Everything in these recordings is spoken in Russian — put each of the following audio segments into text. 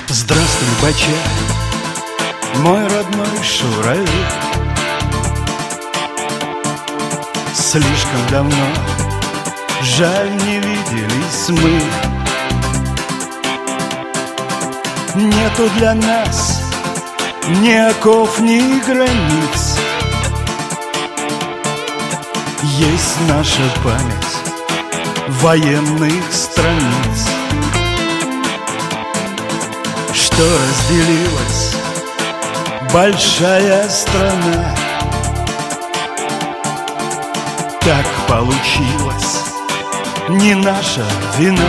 Здравствуй, Бача, мой родной шуравель. Слишком давно, жаль, не виделись мы. Нету для нас ни оков, ни границ. Есть наша память военных страниц, что разделилась большая страна. Так получилось, не наша вина.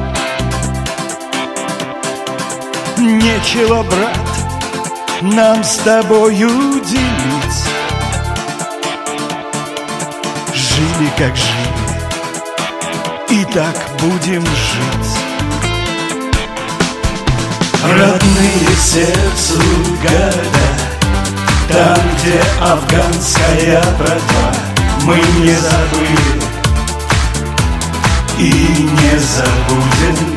Нечего, брат, нам с тобою делить. Жили, как жили, и так будем жить. Родные сердцу города, там, где афганская братва, мы не забыли и не забудем.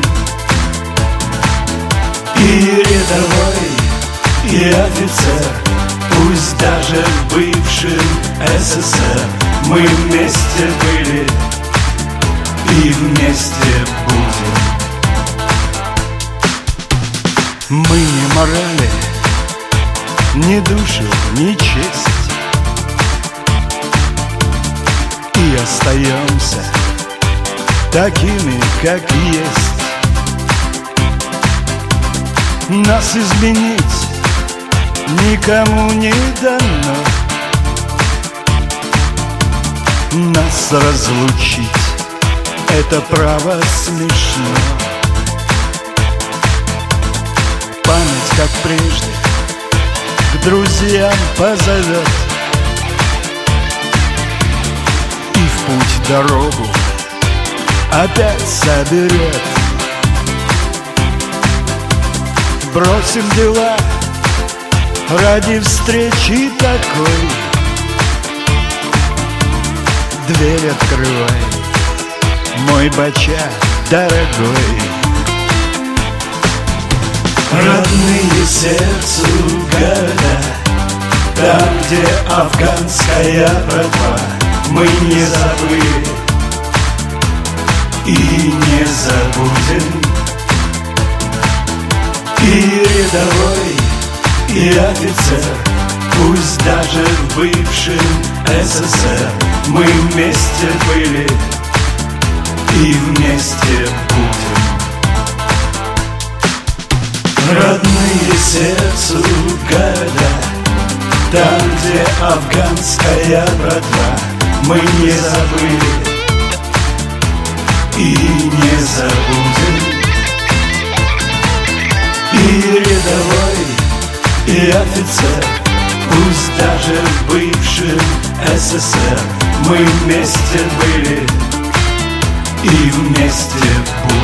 И рядовой, и офицер, пусть даже в бывшем СССР, мы вместе были и вместе будем. Мы не морали, ни душу, ни честь, и остаемся такими, как есть. Нас изменить никому не дано, нас разлучить — это право смешно. Память, как прежде, к друзьям позовет и в путь дорогу опять соберет. Бросим дела ради встречи такой, дверь открывай, мой Бача дорогой. Родные сердцу города, там, где афганская братва, мы не забыли и не забудем. И рядовой, и офицер, пусть даже в бывшем СССР, мы вместе были и вместе будем. Родные сердцу города, там, где афганская братва, мы не забыли и не забудем. И рядовой, и офицер, пусть даже в бывшем СССР, мы вместе были и вместе будем.